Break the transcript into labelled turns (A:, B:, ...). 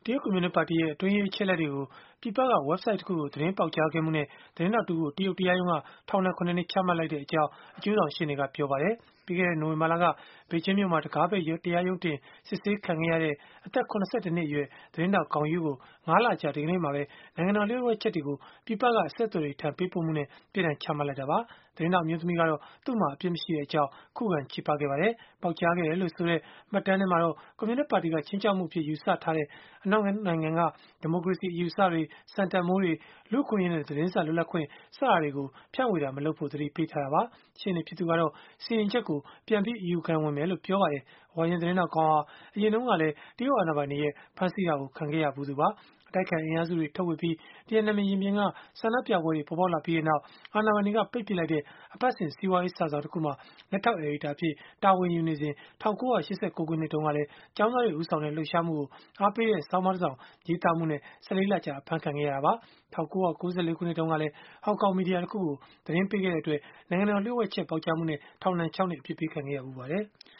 A: ရုတ်ကွန်မြူနစ်ပါတီရဲ့ အတွင်းရေးအချက်အလက်တွေကို ပြည်ပက website တခုကို သတင်းပေါက်ကြားခဲ့မှုနဲ့ သတင်းထောက်တဦးကို တရုတ်တရားရုံးက ထောင်ဒဏ် 7 နှစ် ချမှတ်လိုက်ကြောင်း အကျိုးဆောင်ရှေ့နေက ပြောပါတယ်။ ပြီးခဲ့တဲ့ နိုဝင်ဘာလက ဘေဂျင်းမြို့မှာ တံခါးပိတ်တရားရုံးတင် စစ်ဆေးခံခဲ့ရတဲ့ အသက် ၇၁ နှစ်အရွယ် သတင်းထောက် Geng Yu ကို ၅ လကြာ ဒီကနေ့မှာပဲ နိုင်ငံတော် လျို့ဝှက်ချက်တွေကို ပြည်ပက အဆက်အသွယ်တွေထံ ပေးပို့မှုနဲ့ ပြစ်ဒဏ်ချမှတ်လိုက်တာပါ။ သတင်းထောက် အမျိုးသမီးကတော့ သူ့မှာအပြစ်မရှိကြောင်း ခုခံချေပခဲ့ပါတယ်။ ပေါက်ကြားခဲ့တယ်လို့ဆိုတဲ့ မှတ်တမ်းမှာတော့ ကွန်မြူနစ်ပါတီက ခြိမ်းခြောက်မှုအဖြစ် ယူဆထားတဲ့ အနောက်နိုင်ငံက ဒီမိုကရေစီ အယူအဆတွေ၊ စံတန်ဘိုးတွေ၊ လူ့အခွင့်အရေးနဲ့ သတင်းစာလွတ်လပ်ခွင့် စတာတွေကို ဖြန့်ဝေတာ မလုပ်ဖို့ သတိပေးထားတာပါ။ ရှေ့နေဖြစ်သူကတော့ စီရင်ချက်ကို ပြန်ပြီး အယူခံဝင်မယ်လို့ ပြောပါတယ်။ ဝါရင့်သတင်းထောက် Geng ဟာ အရင်တုန်းကလည်း တရုတ်အာဏာပိုင်တွေရဲ့ ဖမ်းဆီးတာ ခံခဲ့ရဖူးသူပါ။ အတိုက်အခံ အင်အားစုတွေ ထုတ်ဝေပြီး Tiananmen ရင်ပြင်က ဆန္ဒပြပွဲတွေ ပေါ်ပေါက်လာပြီးနောက် အာဏာပိုင်တွေက ပိတ်ပစ်လိုက်တဲ့ အပတ်စဉ် စီးပွားရေးစာစောင်တခုမှာ လက်ထောက် အယ်ဒီတာအဖြစ် တာဝန်ယူနေစဉ် ၁၉၈၉ ခုနှစ်တုန်းကလည်း ကျောင်းသားတွေ ဦးဆောင်တဲ့ လှုပ်ရှားမှုကို အားပေးတဲ့ ဆောင်းပါးတစောင် ရေးသားမှုနဲ့ ၁၄ လကြာ အဖမ်းခံခဲ့ရတာပါ။ ၁၉၉၄ ခုနှစ်တုန်းကလည်း ဟောင်ကောင်မီဒီယာတခုကို သတင်းပေးခဲ့တဲ့အတွက် နိုင်ငံတော် လျို့ဝှက်ချက် ပေါက်ကြားမှုနဲ့ ထောင်ဒဏ် 6 နှစ် အပြစ်ပေးခံခဲ့ရပါတယ်။